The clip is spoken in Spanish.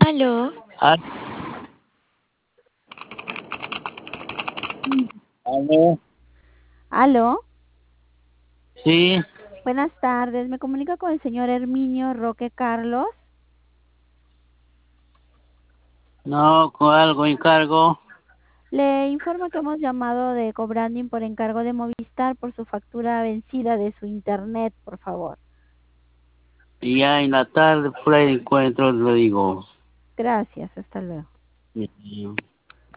Aló, Ah, aló, Aló, sí, buenas tardes. Me comunico con el señor Herminio Roque Carlos. no, con algo encargo. Le informo que hemos llamado de Cobranding por encargo de Movistar por su factura vencida de su internet, por favor. Y ya en la tarde por ahí encuentro, lo digo. Gracias, hasta luego. Sí.